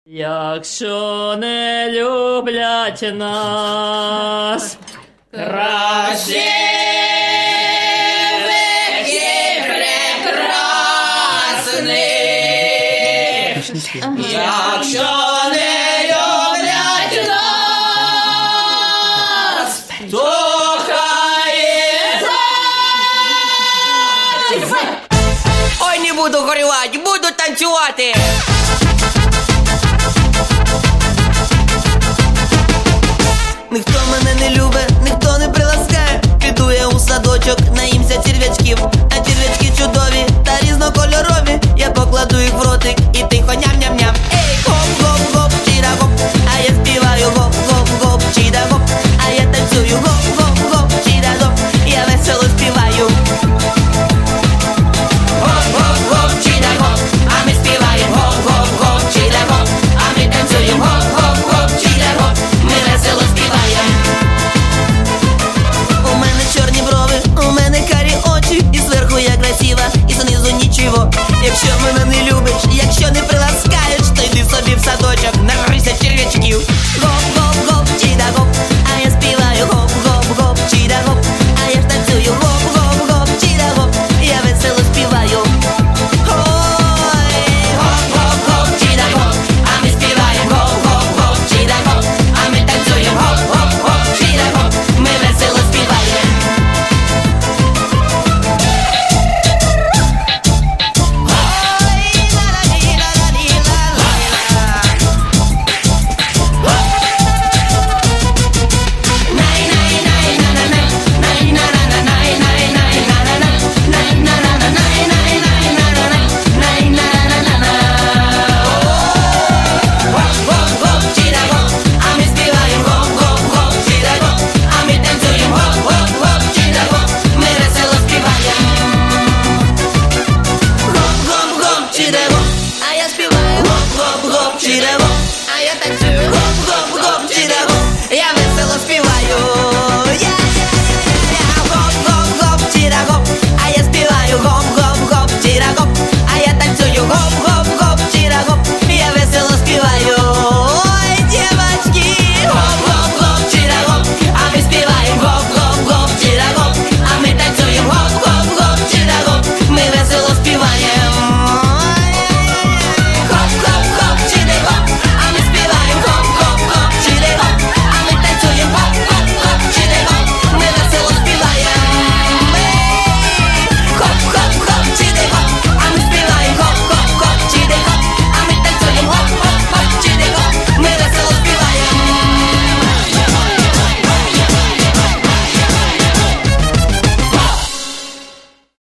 Якщо не люблять нас, красивих і прекрасних, якщо не люблять нас, то хай Ой, не буду горювати, буду танцювати. Ніхто мене не любить, ніхто не приласкає. Піду я у садочок, наїмся черв'ячків. А черв'ячки чудові та різнокольорові. Я покладу їх в ротик і тихо ням-ням-ням. Ей, гоп-гоп-гоп, чіда-гоп, а я співаю гоп-гоп-гоп, чіда-гоп, а я танцюю гоп-гоп-гоп, чіда-гоп, я весело співаю. Гоп-гоп-гоп, чіда-гоп, а ми співаємо гоп-гоп-гоп, чіда-гоп, а ми танцюємо гоп-гоп-гоп, чіда-гоп, ми весело співаємо. У мене чорні брови, у мене карі очі, і зверху я красива, і знизу нічого. Якщо мене не любиш, якщо не приласкаєш, то йди собі в садочок, нагрися черв'ячків. Гоп-гоп-гоп, чіда-гоп, а я співаю гоп-гоп-гоп, чіда-гоп, а я ж танцюю гоп-гоп-гоп, чіда-гоп, я весело співаю. Ой, гоп-гоп-гоп, чіда-гоп, а ми співаємо гоп-гоп-гоп, чіда-гоп, а ми танцюємо гоп-гоп-гоп, чіда-гоп, ми весело співаємо. Гоп-гоп-гоп, чіда-гоп, а ми співаємо гоп-гоп-гоп, чіда-гоп, а ми танцюємо гоп-гоп-гоп, чіда-гоп, ми весело співаємо. Гоп-гоп-гоп, чіда-гоп, а я співаю гоп-гоп-гоп, чіда-гоп,